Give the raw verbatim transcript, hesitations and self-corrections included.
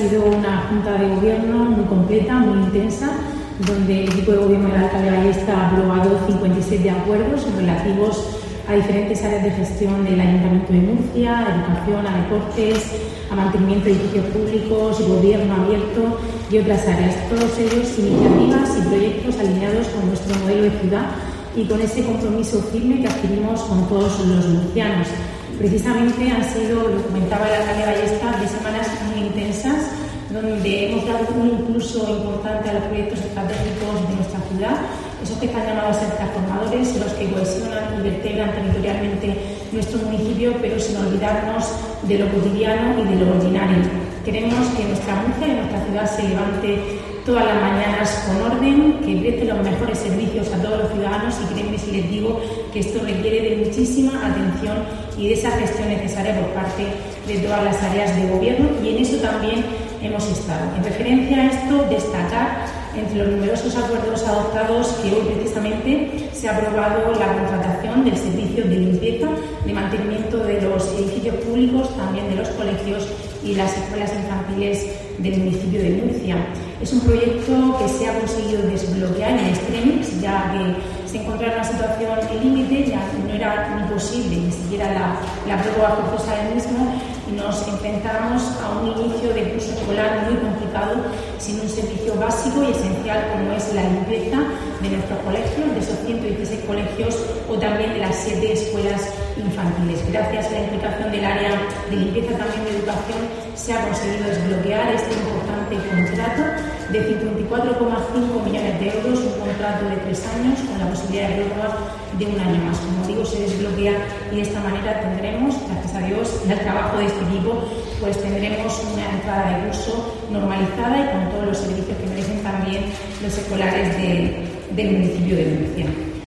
sido una junta de gobierno muy completa, muy intensa, donde el equipo de gobierno del alcalde Ballesta ha aprobado cincuenta y siete acuerdos relativos a diferentes áreas de gestión del Ayuntamiento de Murcia, a educación, a deportes, a mantenimiento de edificios públicos, gobierno abierto y otras áreas. Todos ellos iniciativas y proyectos alineados con nuestro modelo de ciudad y con ese compromiso firme que adquirimos con todos los murcianos. Precisamente han sido, lo comentaba el alcalde Ballesta, de semanas muy intensas, donde hemos dado un impulso importante a los proyectos estratégicos de nuestra ciudad, esos que están llamados a ser transformadores, los que cohesionan y vertebran territorialmente nuestro municipio, pero sin olvidarnos de lo cotidiano y de lo ordinario. Queremos que nuestra Murcia y nuestra ciudad se levante todas las mañanas con orden, que preste los mejores servicios a todos los ciudadanos, y créanme si les digo que esto requiere de muchísima atención y de esa gestión necesaria por parte de todas las áreas de gobierno, y en eso también hemos estado. En referencia a esto, destacar entre los numerosos acuerdos adoptados que hoy precisamente se ha aprobado la contratación del servicio de limpieza, de mantenimiento de los edificios públicos, también de los colegios y las escuelas infantiles del municipio de Murcia. Es un proyecto que se ha conseguido desbloquear en extremis, ya que se encontraba en una situación límite, ya no era ni posible ni siquiera la, la prórroga forzosa del mismo, y nos enfrentamos a un inicio de curso escolar muy complicado, sin un servicio básico y esencial como es la limpieza de nuestros colegios, de esos ciento dieciséis colegios, o también de las siete escuelas infantiles. Gracias a la implicación del área de limpieza, también de educación, se ha conseguido desbloquear este importante contrato de cincuenta y cuatro coma cinco millones de euros, un contrato de tres años con la posibilidad de prórroga de un año más. Como digo, se desbloquea y de esta manera tendremos, gracias a Dios, y al trabajo de este equipo, pues tendremos una entrada de curso normalizada y con todos los servicios que merecen también los escolares de, del municipio de Murcia.